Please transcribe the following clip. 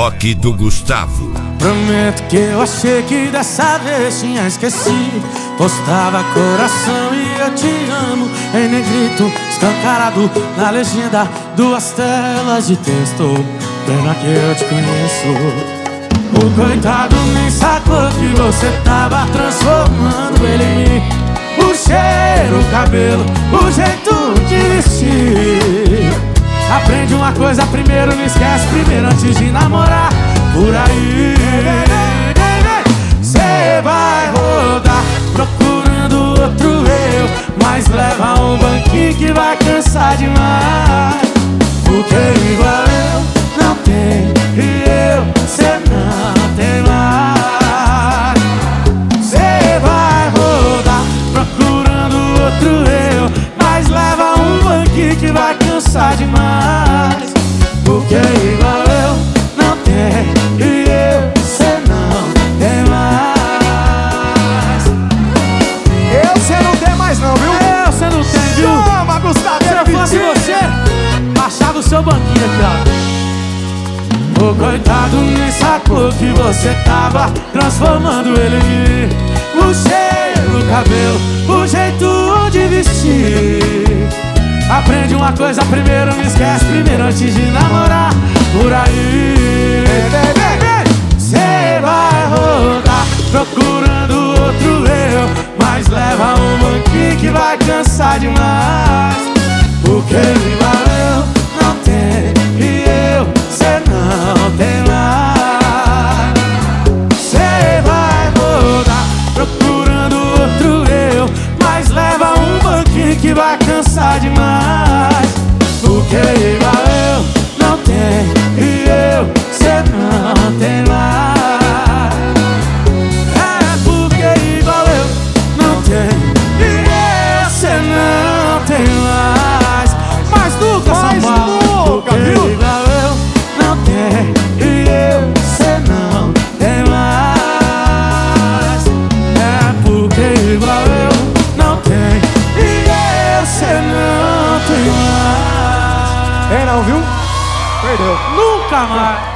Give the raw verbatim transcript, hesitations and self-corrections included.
Rock do Gustavo. Prometo que eu achei que dessa vez tinha esquecido. Postava coração e eu te amo em negrito, escancarado na legenda, duas telas de texto. Pena que eu te conheço. O coitado nem sacou que você tava transformando ele em mim. O cheiro, o cabelo, o jeito de vestir. Aprende uma coisa primeiro, não esquece primeiro antes de namorar. Por aí cê vai rodar procurando outro eu, mas leva um banquinho que vai cansar demais. Porque igual eu não tem e eu, cê não tem mais. Cê vai rodar procurando outro eu, mas leva um banquinho que vai cansar demais. Porque igual eu não tem e eu, cê não tem mais. Eu cê não tem mais não, viu? Eu cê não tem, viu? Chama, Gustavo. Se eu fosse você, baixava o seu banquinho aqui, ó. O coitado nem sacou que você tava transformando ele em mim. O cheiro, o cabelo, o jeito de vestir. Aprende uma coisa primeiro, não esquece primeiro antes de namorar. Por aí cê vai rodar procurando outro eu, mas leva um banquinho que vai cansar demais. Porque igual eu não tem e eu, cê não tem mais. Cê vai rodar procurando outro eu, mas leva um banquinho que vai cansar demais. Porque igual eu não tem e eu, cê não tem mais. É porque igual eu não tem e eu, cê não tem mais. Mais nunca, São Paulo. Nunca, viu? Igual eu não tem e eu, cê não tem mais. É porque igual eu não tem e eu, cê não tem mais. Tem não, viu? Perdeu. Nunca mais.